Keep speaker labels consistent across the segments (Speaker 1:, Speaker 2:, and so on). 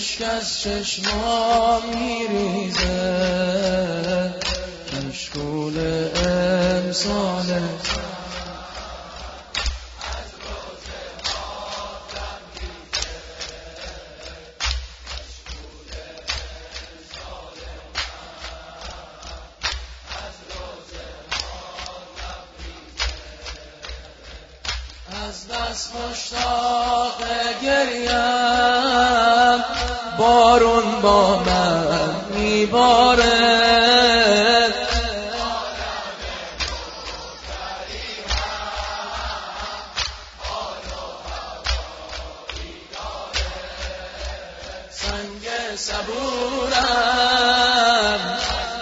Speaker 1: اشک از چشمام میریزه، مشغول امساله. از دست مشتاق گریم، بارون با من میباره. سنگ صبورم،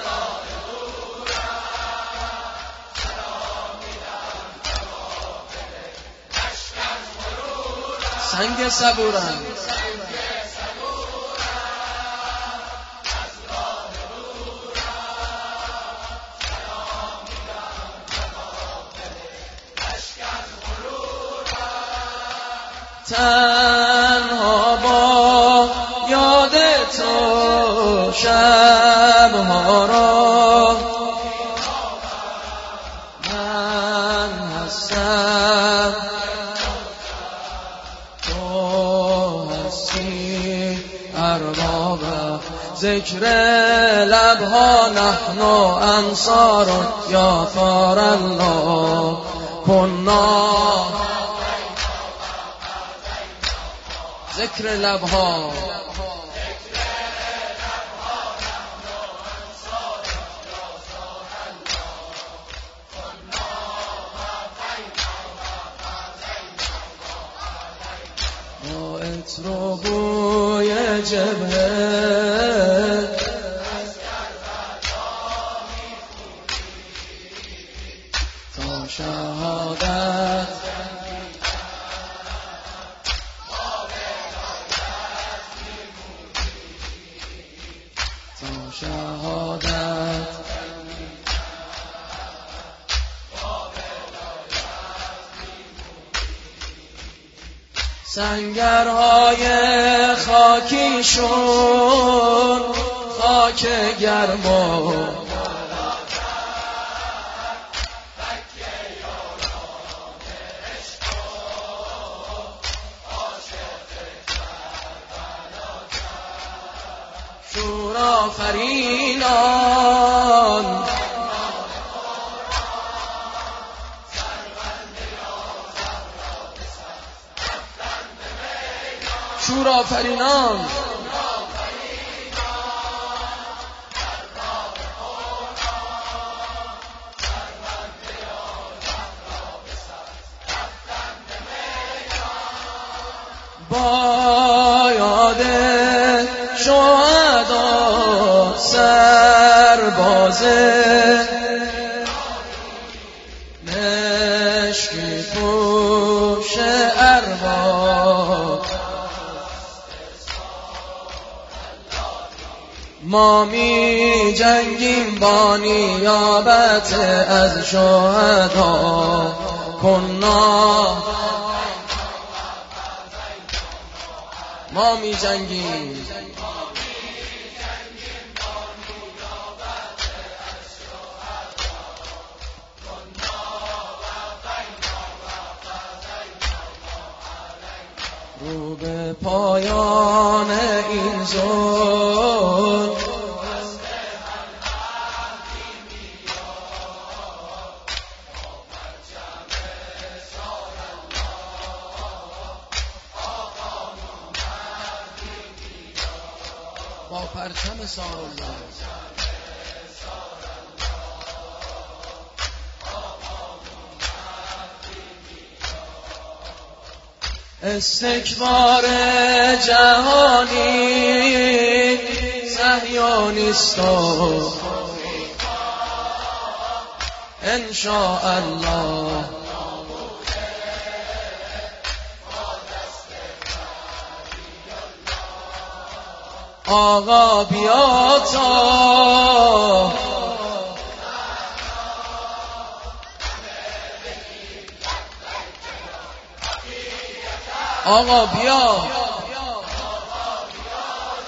Speaker 1: سنگ صبورم، تنها با یاد تو شبها را من هستم، تو هستی ارباب ذکر لبها. نحن انصار یا ثار الله کنا. ذکر لبها با عطر و بوی جبهه، تا شهادت شهادت. سنگرهای خاکیشون خاک گرم و شورآفرینان، شورآفرینان، با یاد شهدا سربازه مشکی پوش ارباب. ما می جنگیم با نیابت از شهدا کنا. ما می جنگیم رو به پایان این ظلم، با پرچم سارالله. استکبار جهانی صهیونیست و انشاءالله آقا بیا تا آقا بیا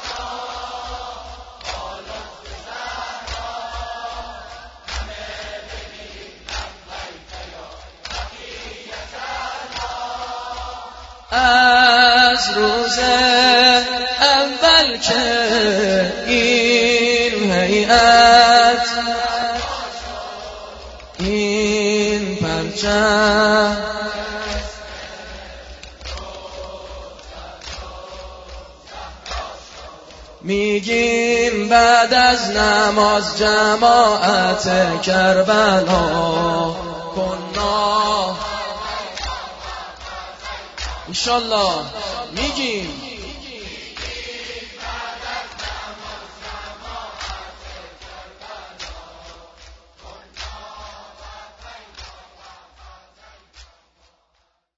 Speaker 1: از روز اول که این هیئت این پرچم میگیم بعد از نماز جماعت کربلا کنا انشالله میگیم